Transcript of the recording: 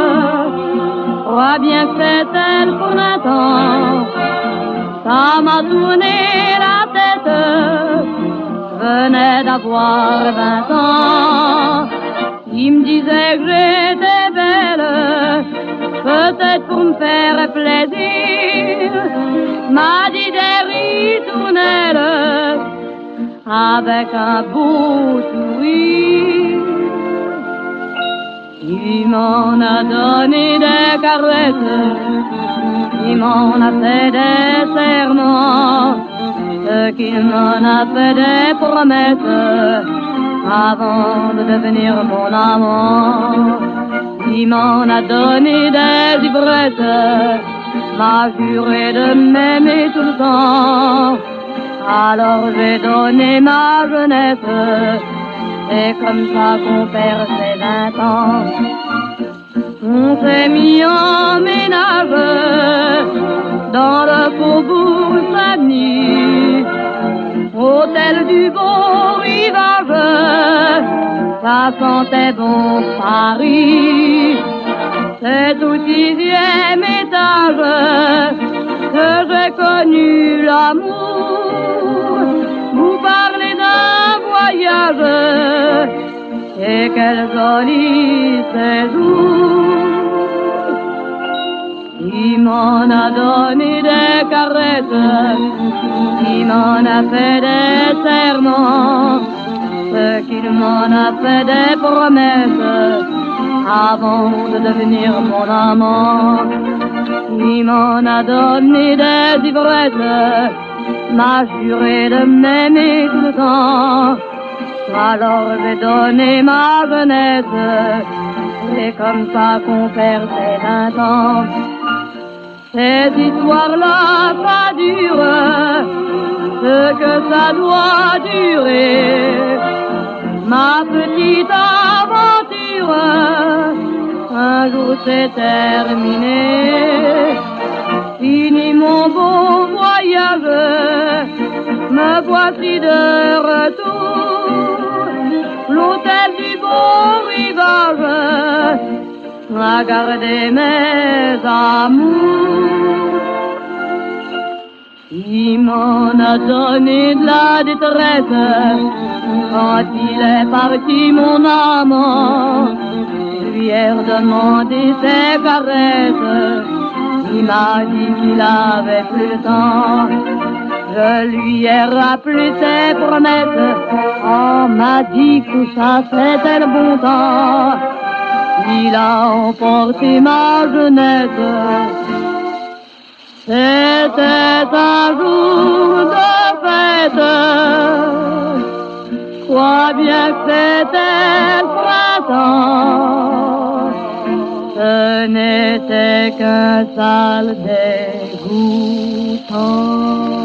Crois bien que c'est elle pour l'instant. Ça m'a tourné la tête, venais d'avoir 20 ans. Il me disait que j'étais belle, peut-être pour me faire plaisir. M'a dit des ritournelles avec un beau sourire. Il m'en a donné des caresses, il m'en a fait des serments, qu'il m'en a fait des promesses avant de devenir mon amant. Il m'en a donné des ivresses, m'a juré de m'aimer tout le temps. Alors j'ai donné ma jeunesse, c'est comme ça qu'on perd ses 20 ans. On s'est mis en ménage dans le faubourg Saint-Denis, hôtel du beau rivage, ça sentait bon Paris. C'est au 6e étage que j'ai connu l'amour. Vous parlez d'un voyage, et quel joli séjour. Il m'en a donné des caresses, il m'en a fait des serments, qu'il m'en a fait des promesses avant de devenir mon amant. Il m'en a donné des ivresses, m'a juré de m'aimer tout le temps. Alors j'ai donné ma jeunesse, c'est comme ça qu'on perd ses 20 ans. Ces histoires-là, ça dure, ce que ça doit durer. Ma petite aventure, un jour c'est terminé. Fini mon beau voyage, me voici de retour. L'hôtel du beau rivage a gardé mes amours. Il m'en a donné de la détresse quand il est parti mon amant. Je lui ai redemandé ses caresses, il m'a dit qu'il avait plus le temps. Je lui ai rappelé ses promesses, on m'a dit que ça c'était le bon temps. Il a emporté ma jeunesse, c'était un jour de fête. Crois bien que c'était le printemps, ce n'était qu'un sale dégoûtant.